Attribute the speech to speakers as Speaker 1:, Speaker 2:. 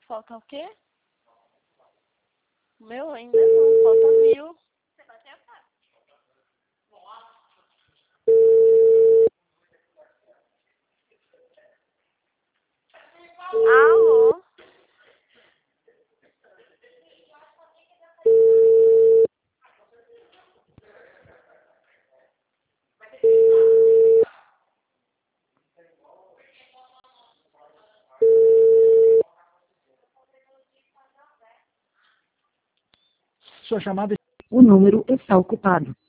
Speaker 1: Falta o quê? Meu, ainda não. Falta 1.000. Alô?
Speaker 2: Sua chamada.
Speaker 3: O número está ocupado.